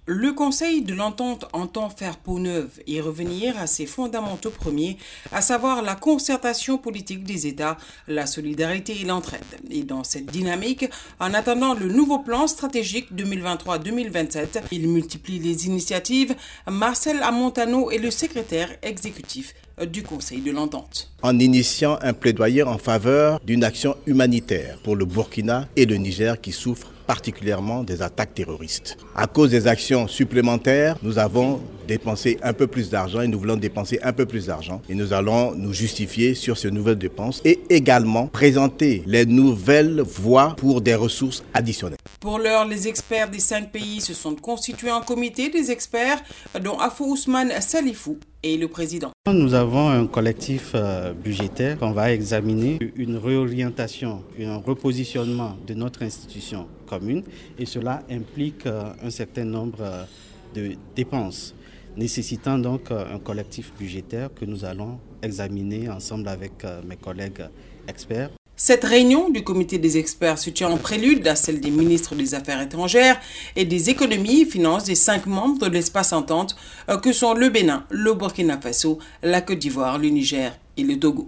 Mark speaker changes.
Speaker 1: Le Conseil de l'Entente entend faire peau neuve et revenir à ses fondamentaux premiers, à savoir la concertation politique des États, la solidarité et l'entraide. Et dans cette dynamique, en attendant le nouveau plan stratégique 2023-2027, il multiplie les initiatives. Marcel Amontano est le secrétaire exécutif du Conseil de l'Entente.
Speaker 2: En initiant un plaidoyer en faveur d'une action humanitaire pour le Burkina et le Niger qui souffrent particulièrement des attaques terroristes. À cause des actions supplémentaires, nous avons dépensé un peu plus d'argent et nous voulons dépenser un peu plus d'argent. Et nous allons nous justifier sur ces nouvelles dépenses et également présenter les nouvelles voies pour des ressources additionnelles.
Speaker 1: Pour l'heure, les experts des 5 pays se sont constitués en comité des experts, dont Afo Ousmane Salifou est le président.
Speaker 3: Nous avons un collectif budgétaire. On va examiner une réorientation et un repositionnement de notre institution commune et cela implique un certain nombre de dépenses, nécessitant donc un collectif budgétaire que nous allons examiner ensemble avec mes collègues experts.
Speaker 1: Cette réunion du comité des experts se tient en prélude à celle des ministres des Affaires étrangères et des économies et finances des 5 membres de l'espace entente que sont le Bénin, le Burkina Faso, la Côte d'Ivoire, le Niger et le Togo.